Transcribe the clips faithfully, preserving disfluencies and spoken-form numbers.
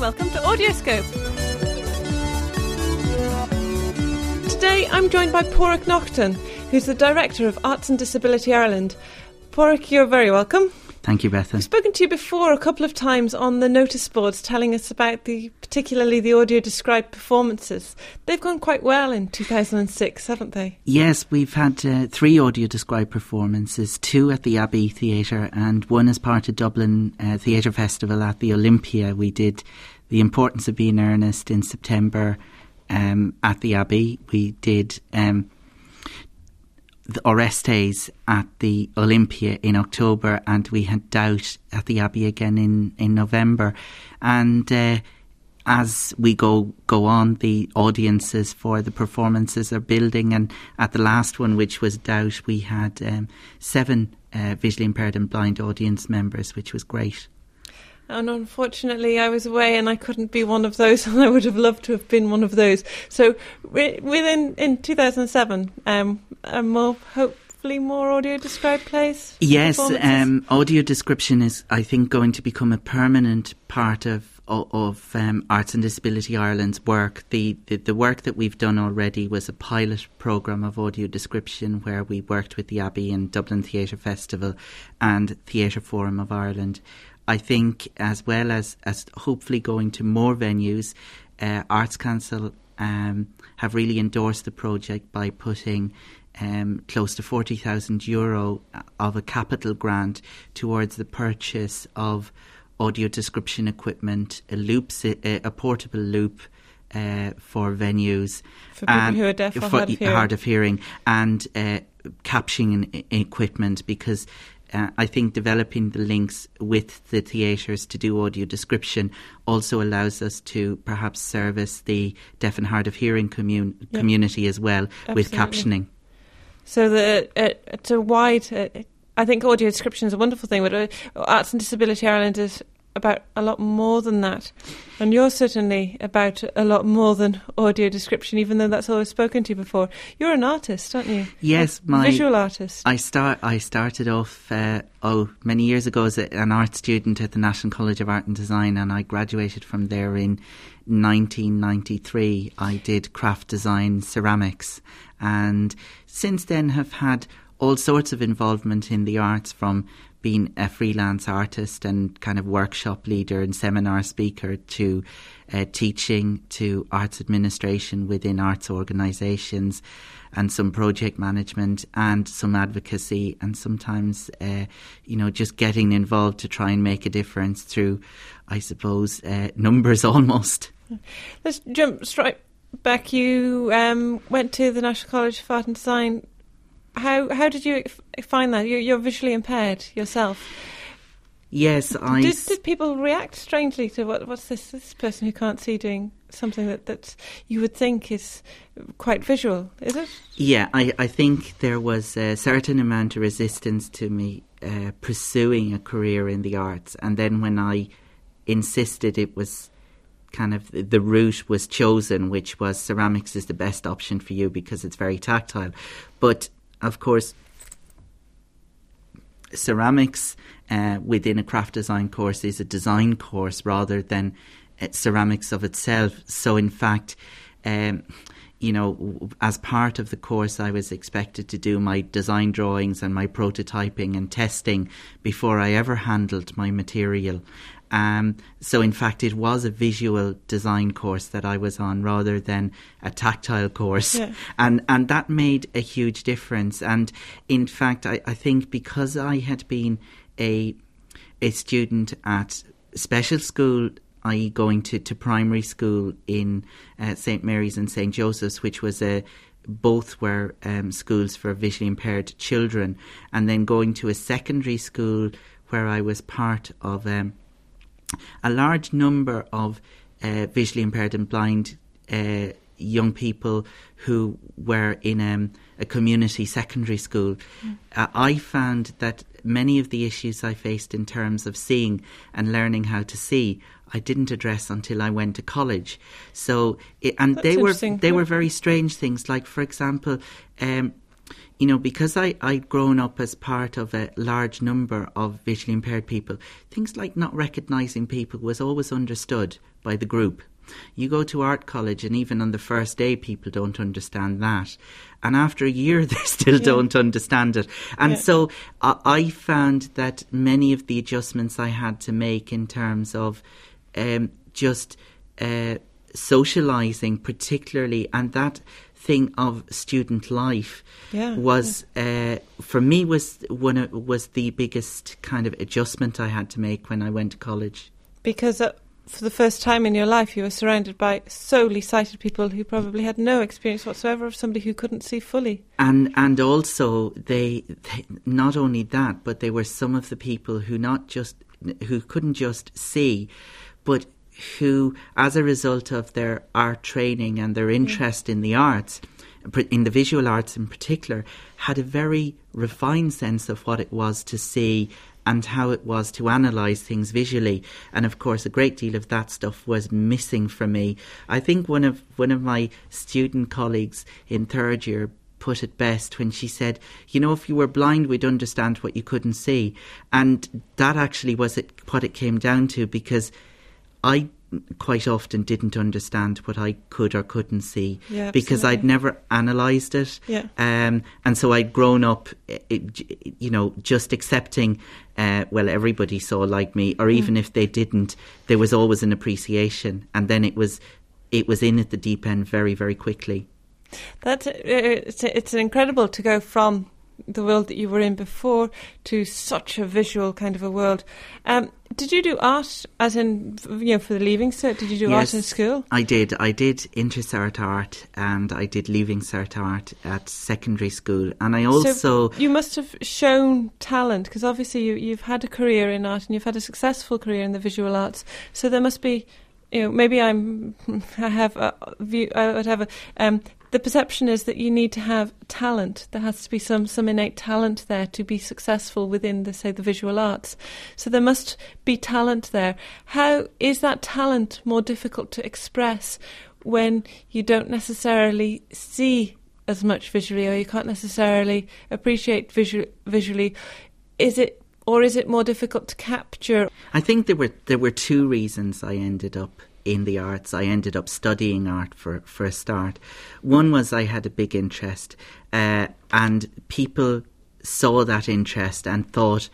welcome to Audioscope. Today I'm joined by Pádraig Naughton, who's the Director of Arts and Disability Ireland. Pádraig, you're very welcome. Thank you, Bethan. I've spoken to you before a couple of times on the notice boards telling us about the, particularly the audio-described performances. They've gone quite well in two thousand six, haven't they? Yes, we've had uh, three audio-described performances, two at the Abbey Theatre and one as part of Dublin uh, Theatre Festival at the Olympia. We did The Importance of Being Earnest in September um, at the Abbey. We did Um, the Orestes at the Olympia in October, and we had Doubt at the Abbey again in, in November. And uh, as we go go on, the audiences for the performances are building, and at the last one, which was Doubt, we had um, seven uh, visually impaired and blind audience members, which was great. And unfortunately I was away and I couldn't be one of those, and I would have loved to have been one of those. So within in two thousand seven, um, a more hopefully more audio described plays? Yes, um, audio description is, I think, going to become a permanent part of of, of um, Arts and Disability Ireland's work. The, the the work that we've done already was a pilot programme of audio description where we worked with the Abbey and Dublin Theatre Festival and Theatre Forum of Ireland. I think, as well as, as hopefully going to more venues, uh, Arts Council um, have really endorsed the project by putting um, close to forty thousand euro of a capital grant towards the purchase of audio description equipment, a loop, a, a portable loop uh, for venues. For people who are deaf or hard of hearing. hard of hearing, and uh, captioning equipment, because Uh, I think developing the links with the theatres to do audio description also allows us to perhaps service the deaf and hard of hearing commun- yeah. community as well. Absolutely. With captioning. So the uh, it's a wide. Uh, I think audio description is a wonderful thing, but uh, Arts and Disability Ireland is about a lot more than that, and you're certainly about a lot more than audio description, even though that's all I've spoken to you before. You're an artist, aren't you? Yes, a my visual artist. I start. I started off uh, oh many years ago as a, an art student at the National College of Art and Design, and I graduated from there in nineteen ninety-three. I did craft design ceramics, and since then have had all sorts of involvement in the arts, from being a freelance artist and kind of workshop leader and seminar speaker to uh, teaching, to arts administration within arts organisations, and some project management and some advocacy, and sometimes, uh, you know, just getting involved to try and make a difference through, I suppose, uh, numbers almost. Let's jump straight back. You um, went to the National College of Art and Design. How how did you f- find that? You're, you're visually impaired yourself. Yes, I... Did, did people react strangely to what what's this this person who can't see doing something that, that you would think is quite visual, is it? Yeah, I, I think there was a certain amount of resistance to me uh, pursuing a career in the arts, and then when I insisted it was kind of the route was chosen, which was ceramics is the best option for you because it's very tactile. But of course, ceramics uh, within a craft design course is a design course rather than uh, ceramics of itself. So in fact, um, you know, as part of the course, I was expected to do my design drawings and my prototyping and testing before I ever handled my material. Um, so in fact it was a visual design course that I was on rather than a tactile course. Yeah. and and that made a huge difference. And in fact I, I think because I had been a a student at special school, that is going to, to primary school in uh, Saint Mary's and Saint Joseph's, which was a both were um, schools for visually impaired children, and then going to a secondary school where I was part of um, a large number of uh, visually impaired and blind uh, young people who were in um, a community secondary school. Mm. Uh, I found that many of the issues I faced in terms of seeing and learning how to see, I didn't address until I went to college. So, it, and That's they were they yeah. were very strange things. Like, for example, um, you know, because I, I'd grown up as part of a large number of visually impaired people, things like not recognising people was always understood by the group. You go to art college and even on the first day people don't understand that. And after a year they still yeah. don't understand it. And yeah. so uh, I found that many of the adjustments I had to make in terms of um, just uh, socialising particularly, and that thing of student life yeah, was yeah. Uh, for me was one of, was the biggest kind of adjustment I had to make when I went to college. Because uh, for the first time in your life you were surrounded by solely sighted people who probably had no experience whatsoever of somebody who couldn't see fully. And and also they, they not only that, but they were some of the people who not just who couldn't just see, but who, as a result of their art training and their interest yeah. in the arts, in the visual arts in particular, had a very refined sense of what it was to see and how it was to analyse things visually. And of course, a great deal of that stuff was missing from me. I think one of one of my student colleagues in third year put it best when she said, you know, if you were blind, we'd understand what you couldn't see. And that actually was it, what it came down to, because I quite often didn't understand what I could or couldn't see yeah, because I'd never analysed it. Yeah. Um, and so I'd grown up, you know, just accepting, uh, well, everybody saw like me, or even mm. if they didn't, there was always an appreciation. And then it was it was in at the deep end very, very quickly. That's, it's, it's incredible to go from the world that you were in before to such a visual kind of a world. Um, did you do art, as in, you know, for the Leaving Cert? Did you do yes, art in school? I did. I did Intercert art and I did Leaving Cert art at secondary school. And I also... So you must have shown talent, because obviously you, you've had a career in art and you've had a successful career in the visual arts. So there must be, you know, maybe I'm, I have a view, uh, whatever, um, the perception is that you need to have talent. There has to be some, some innate talent there to be successful within, the, say, the visual arts. So there must be talent there. How is that talent more difficult to express when you don't necessarily see as much visually, or you can't necessarily appreciate visu- visually? Is it, or is it more difficult to capture? I think there were there were two reasons I ended up in the arts. I ended up studying art for, for a start. One was I had a big interest, uh, and people saw that interest and thought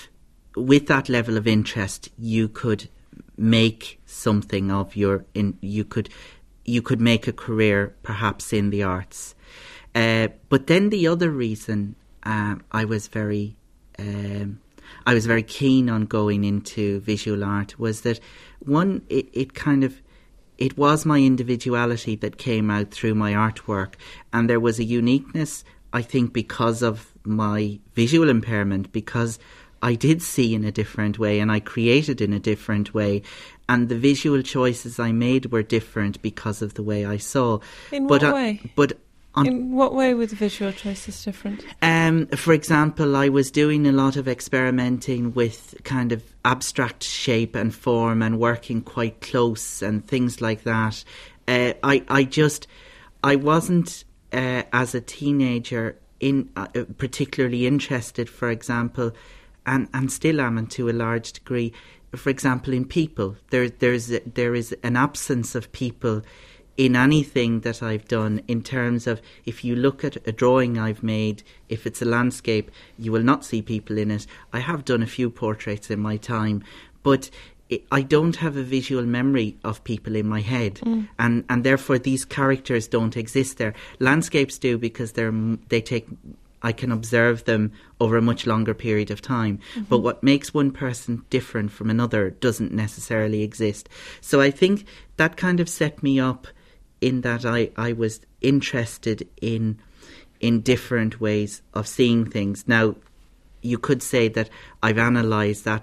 with that level of interest you could make something of your in you could you could make a career perhaps in the arts. Uh, but then the other reason uh, I was very um, I was very keen on going into visual art was that, one, it, it kind of, it was my individuality that came out through my artwork, and there was a uniqueness, I think, because of my visual impairment, because I did see in a different way and I created in a different way, and the visual choices I made were different because of the way I saw. In but what I, way? But On, In what way were the visual choices different? Um, for example, I was doing a lot of experimenting with kind of abstract shape and form and working quite close and things like that. Uh, I, I just, I wasn't, uh, as a teenager, in uh, particularly interested, for example, and, and still am to a large degree, for example, in people. There, there's, there is an absence of people in anything that I've done, in terms of, if you look at a drawing I've made, if it's a landscape, you will not see people in it. I have done a few portraits in my time, but it, I don't have a visual memory of people in my head, mm. and, and therefore these characters don't exist there. Landscapes do, because they're they take... I can observe them over a much longer period of time. Mm-hmm. But what makes one person different from another doesn't necessarily exist. So I think that kind of set me up in that I, I was interested in in different ways of seeing things. Now, you could say that I've analysed that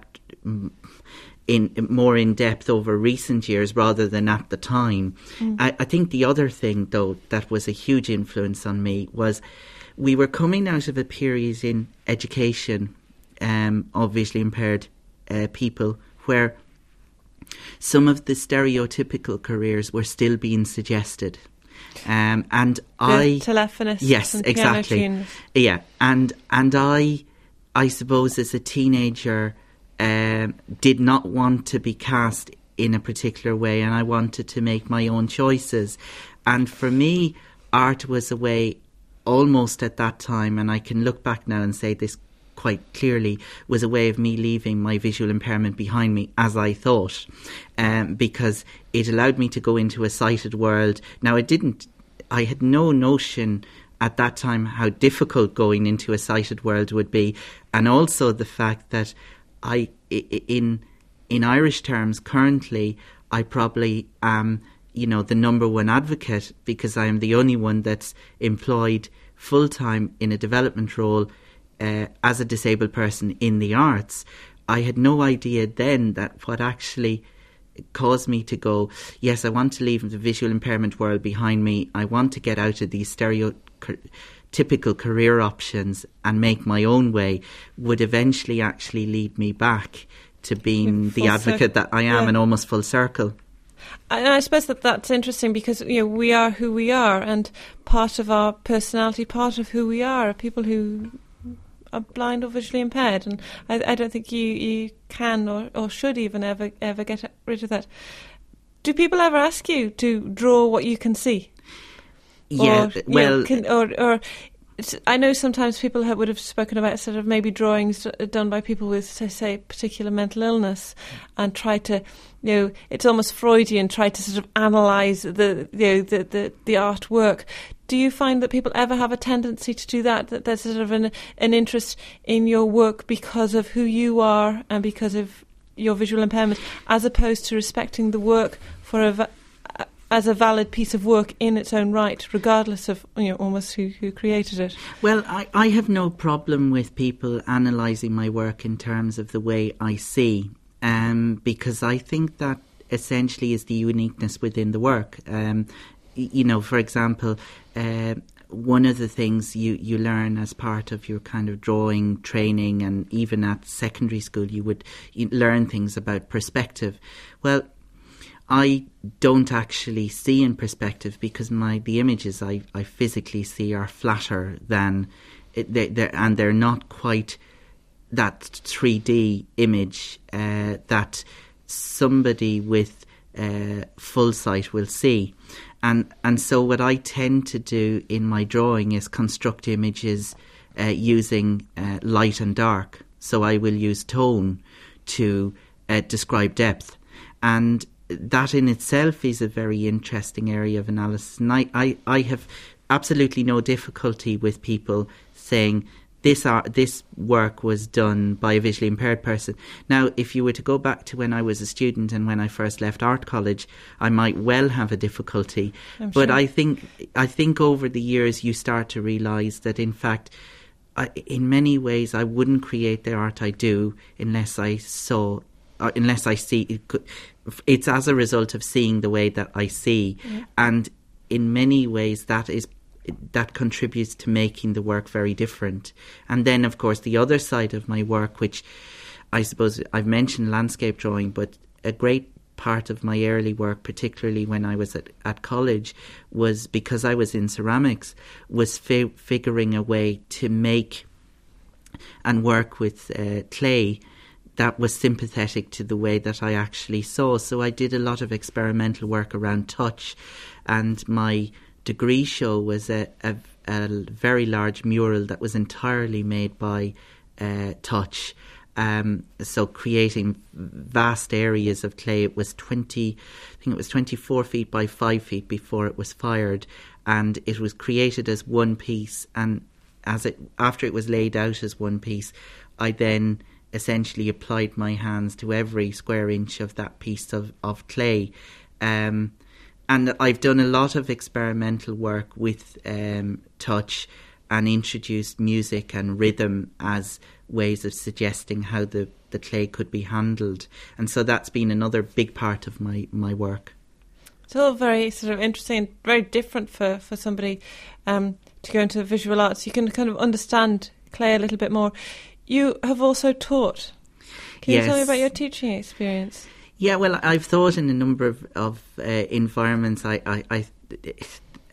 in more in depth over recent years rather than at the time. Mm. I, I think the other thing, though, that was a huge influence on me was we were coming out of a period in education um, of visually impaired uh, people where some of the stereotypical careers were still being suggested. Um, and the I telephonist. Yes, and exactly. Piano tunes. Yeah, and and I, I suppose as a teenager, um, did not want to be cast in a particular way, and I wanted to make my own choices. And for me, art was a way, almost at that time, and I can look back now and say this quite clearly, was a way of me leaving my visual impairment behind me, as I thought, um, because it allowed me to go into a sighted world. Now, I didn't, I had no notion at that time how difficult going into a sighted world would be, and also the fact that I, in in Irish terms, currently, I probably am, you know, the number one advocate, because I am the only one that's employed full-time in a development role uh, as a disabled person in the arts. I had no idea then that what actually caused me to go, yes, I want to leave the visual impairment world behind me. I want to get out of these stereotypical career options and make my own way, would eventually actually lead me back to being the advocate that I am, yeah. And almost full circle. And I suppose that that's interesting because, you know, we are who we are, and part of our personality, part of who we are, are people who are blind or visually impaired, and I, I don't think you, you can or, or should even ever ever get rid of that. Do people ever ask you to draw what you can see? Yeah, or, well, know, can, or or I know sometimes people have, would have spoken about sort of maybe drawings done by people with, say, say, particular mental illness, and try to, you know, it's almost Freudian, try to sort of analyse the, you know, the, the, the artwork. Do you find that people ever have a tendency to do that, that there's sort of an, an interest in your work because of who you are and because of your visual impairment, as opposed to respecting the work for a... Va- as a valid piece of work in its own right, regardless of, you know, almost who, who created it? Well, I, I have no problem with people analysing my work in terms of the way I see, um, because I think that essentially is the uniqueness within the work. Um, you know, for example, uh, one of the things you, you learn as part of your kind of drawing training, and even at secondary school, you would you learn things about perspective. Well, I don't actually see in perspective because my the images I, I physically see are flatter than it, they, they're, and they're not quite that three D image uh, that somebody with uh, full sight will see. And and so what I tend to do in my drawing is construct images uh, using uh, light and dark. So I will use tone to uh, describe depth. And that in itself is a very interesting area of analysis. And I, I, I have absolutely no difficulty with people saying this art, this work was done by a visually impaired person. Now, if you were to go back to when I was a student and when I first left art college, I might well have a difficulty. I'm but sure. I think I think over the years you start to realise that in fact, I, in many ways, I wouldn't create the art I do unless I saw, uh, unless I see it could. It's as a result of seeing the way that I see, yeah. And in many ways that is that contributes to making the work very different. And then, of course, the other side of my work, which I suppose I've mentioned landscape drawing, but a great part of my early work, particularly when I was at, at college, was because I was in ceramics, was fi- figuring a way to make and work with uh, clay that was sympathetic to the way that I actually saw. So I did a lot of experimental work around touch, and my degree show was a, a, a very large mural that was entirely made by uh, touch. Um, so creating vast areas of clay. It was twenty, I think it was twenty-four feet by five feet before it was fired, and it was created as one piece. And as it after it was laid out as one piece, I then essentially applied my hands to every square inch of that piece of, of clay. Um, and I've done a lot of experimental work with um, touch and introduced music and rhythm as ways of suggesting how the, the clay could be handled. And so that's been another big part of my, my work. It's all very sort of interesting and very different for, for somebody um, to go into visual arts. You can kind of understand clay a little bit more. You have also taught. Can yes. you tell me about your teaching experience? Yeah, well, I've taught in a number of, of uh, environments. I, I, I,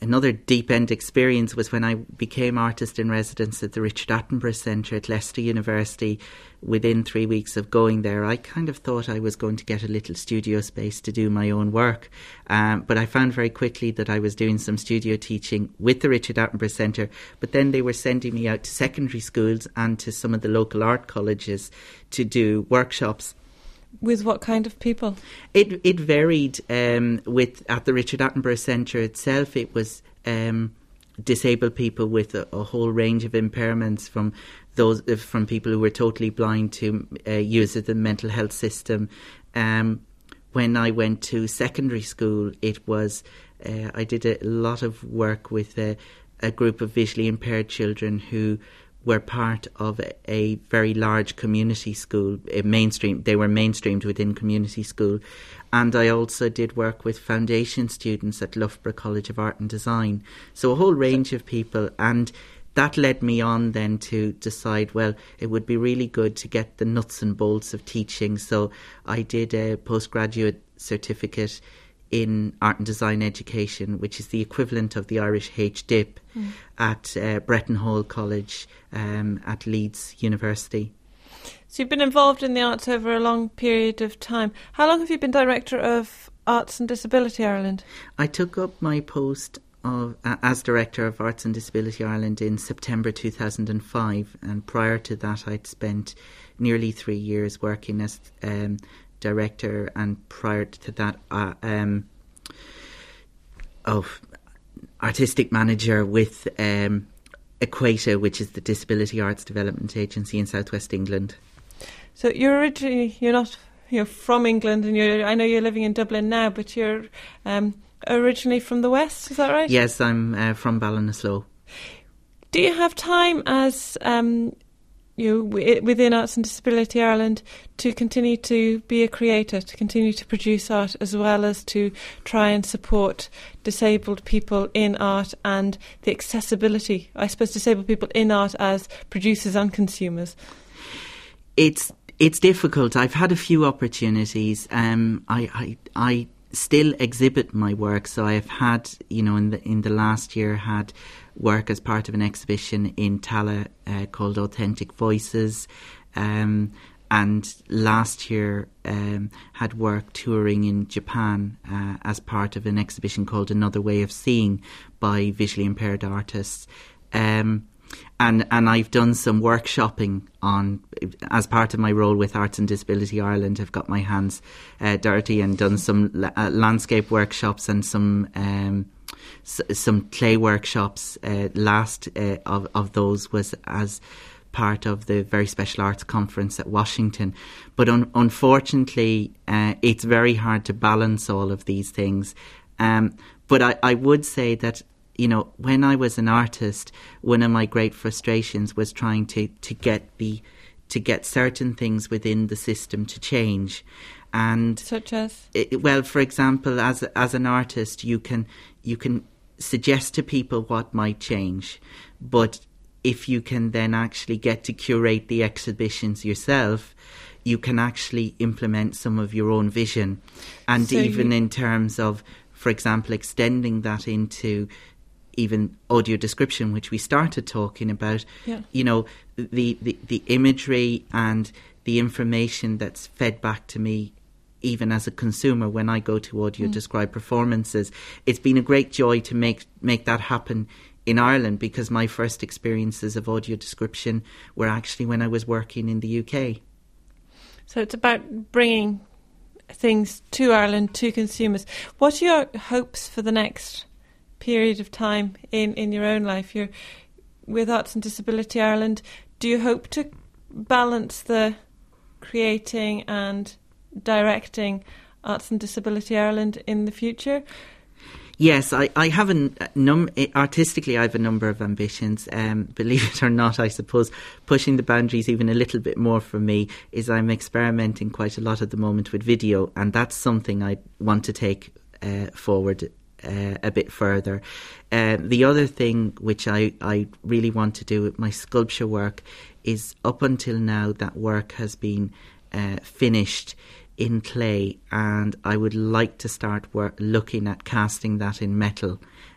another deep-end experience was when I became artist in residence at the Richard Attenborough Centre at Leicester University. Within three weeks of going there, I kind of thought I was going to get a little studio space to do my own work. Um, but I found very quickly that I was doing some studio teaching with the Richard Attenborough Centre, but then they were sending me out to secondary schools and to some of the local art colleges to do workshops. With what kind of people? It it varied. Um, with at the Richard Attenborough Centre itself, it was um, disabled people with a, a whole range of impairments, from those uh, from people who were totally blind to uh, users of the mental health system. Um, when I went to secondary school, it was uh, I did a lot of work with a, a group of visually impaired children who were part of a, a very large community school, a mainstream. They were mainstreamed within community school. And I also did work with foundation students at Loughborough College of Art and Design. So a whole range of people. And that led me on then to decide, well, it would be really good to get the nuts and bolts of teaching. So I did a postgraduate certificate in art and design education, which is the equivalent of the Irish H D I P, mm. at uh, Bretton Hall College um, at Leeds University. So you've been involved in the arts over a long period of time. How long have you been Director of Arts and Disability Ireland? I took up my post of uh, as Director of Arts and Disability Ireland in September two thousand five, and prior to that I'd spent nearly three years working as um, Director, and prior to that uh, um, oh, artistic manager with um, Equata, which is the Disability Arts Development Agency in South West England. So you're originally, you're not you're from England, and you're, I know you're living in Dublin now, but you're um, originally from the West, is that right? Yes, I'm uh, from Ballinasloe. Do you have time as um, you within Arts and Disability Ireland to continue to be a creator, to continue to produce art, as well as to try and support disabled people in art and the accessibility, I suppose, disabled people in art as producers and consumers? It's it's difficult. I've had a few opportunities. Um, I, I I still exhibit my work, so I've had, you know, in the in the last year had work as part of an exhibition in Tallaght uh, called Authentic Voices, um, and last year um, had work touring in Japan uh, as part of an exhibition called Another Way of Seeing by visually impaired artists. Um, and and I've done some workshopping on, as part of my role with Arts and Disability Ireland. I've got my hands uh, dirty and done some la- uh, landscape workshops and some um, s- some clay workshops. Uh, last uh, of, of those was as part of the Very Special Arts Conference at Washington. But un- unfortunately, uh, it's very hard to balance all of these things. Um, but I, I would say that, you know, when I was an artist, one of my great frustrations was trying to, to get the to get certain things within the system to change. And such as, it, well, for example, as as an artist, you can you can suggest to people what might change, but if you can then actually get to curate the exhibitions yourself, you can actually implement some of your own vision, and so even you... in terms of, for example, extending that into even audio description, which we started talking about, yeah. you know, the, the, the imagery and the information that's fed back to me, even as a consumer, when I go to audio mm. described performances. It's been a great joy to make make that happen in Ireland, because my first experiences of audio description were actually when I was working in the U K. So it's about bringing things to Ireland, to consumers. What are your hopes for the next period of time in, in your own life? You're with Arts and Disability Ireland. Do you hope to balance the creating and directing Arts and Disability Ireland in the future? Yes, I, I have a num- artistically I have a number of ambitions. Um, believe it or not, I suppose pushing the boundaries even a little bit more for me is I'm experimenting quite a lot at the moment with video, and that's something I want to take uh, forward Uh, a bit further. Uh, the other thing which I, I really want to do with my sculpture work is, up until now, that work has been uh, finished in clay, and I would like to start work looking at casting that in metal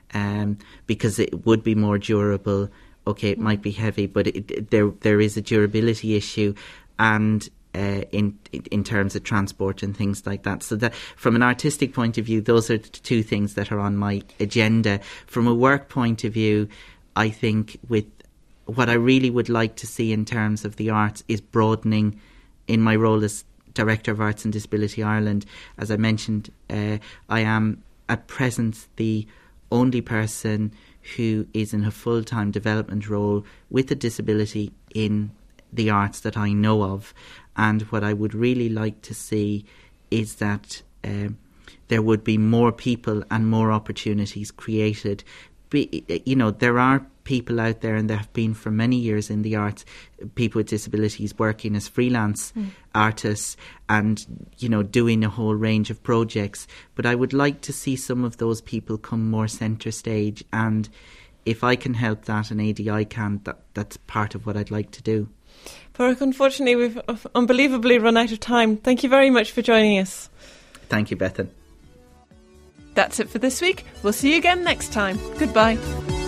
um, because it would be more durable. Okay, it might be heavy, but it, it, there there is a durability issue, and uh, in in terms of transport and things like that. So that from an artistic point of view, those are the two things that are on my agenda. From a work point of view, I think with what I really would like to see in terms of the arts is broadening in my role as Director of Arts and Disability Ireland. As I mentioned, uh, I am at present the only person who is in a full-time development role with a disability in the arts that I know of. And what I would really like to see is that uh, there would be more people and more opportunities created. Be, you know, there are people out there, and there have been for many years in the arts, people with disabilities working as freelance mm. artists and, you know, doing a whole range of projects. But I would like to see some of those people come more centre stage, and if I can help that and A D I can, that, that's part of what I'd like to do. Padraig, unfortunately, we've unbelievably run out of time. Thank you very much for joining us. Thank you, Bethan. That's it for this week. We'll see you again next time. Goodbye.